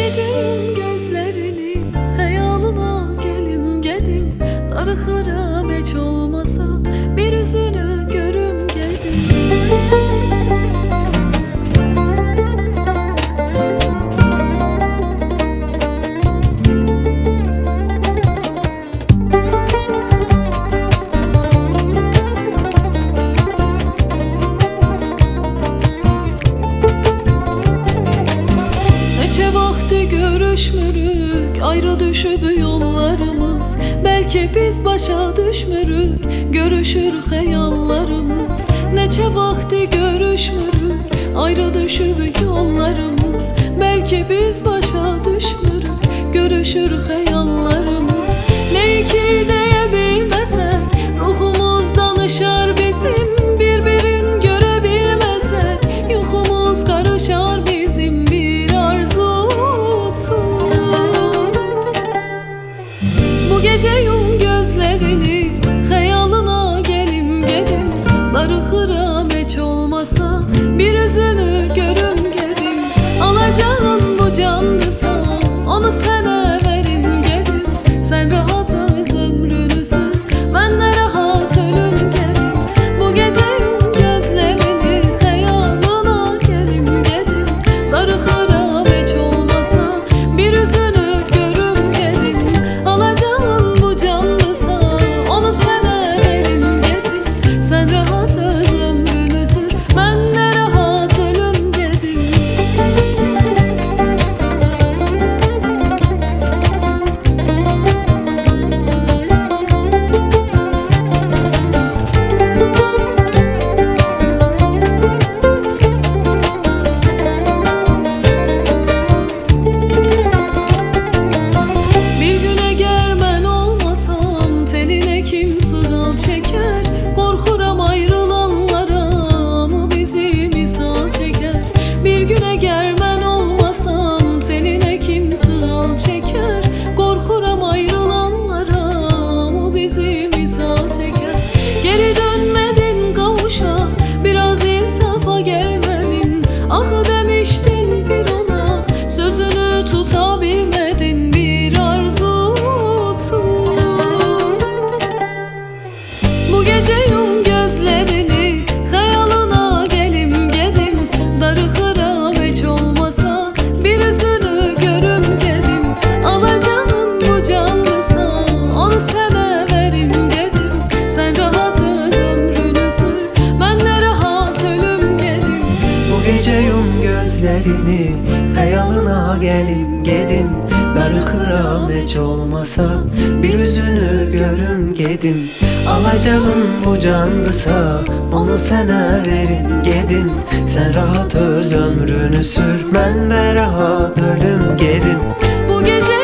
geceyim gözlerini hayalına gelim gedim. Darıxıram heç olmasa bir üzünü görüm gedim. Neçə vaxtı görüşmürük, ayrı düşüb yollarımız. Belki biz başa düşmürük, görüşür xəyallarımız. Neçə vaxtı görüşmürük, ayrı düşüb yollarımız. Belki biz başa düşmürük, görüşür xəyallarımız. Ne ki deyə bilməsək, ruhumuz danışar bizim. Bir-birin görə bilməsək, yuxumuz qarışar bizim. Bir arzu tut. Bu gece yum gözlerini hayalına gelim gedim. Darıxıram heç olmasa bir üzünü görüm gedim. Alacağın bu candısa onu sənə verim gedim. Sen rahat öz ömrünü sür, ben de rahat ölüm gedim. Bu gece yum gözlerini hayalına gelim gedim. Darıxıram heç olmasa bir üzünü görüm gedim. Alacağın bu candısa onu sənə verim gedim. Sen rahat öz ömrünü sür, ben de rahat ölüm gedim. Bir gün eğer ben olmasam teline kim sığal çeker. Korkuram ayrılanlara mı bizi misal çeker. Bir gün eğer ben olmasam teline kim sığal çeker. Korkuram ayrılanlara mı bizi misal çeker. Geri dönmedin kavuşak, biraz insafa gelmedin. Ah demiştin bir onak, sözünü tutabilmedin. Bir arzu tut. Bu gece yum gözlerini hayalına gelim gedim. Darıxıram heç olmasa bir üzünü görüm gedim. Alacağın bu candısa onu sənə verim gedim. Sen rahat öz ömrünü sür, ben de rahat ölüm gedim. Bu gece yum gözlerini hayalına gelim gedim. Darıxıram heç olmasa bir üzünü görüm gedim. Alacağın bu candısa onu sənə verim gedim. Sen rahat öz ömrünü sür, ben de rahat ölüm gedim. Bu gece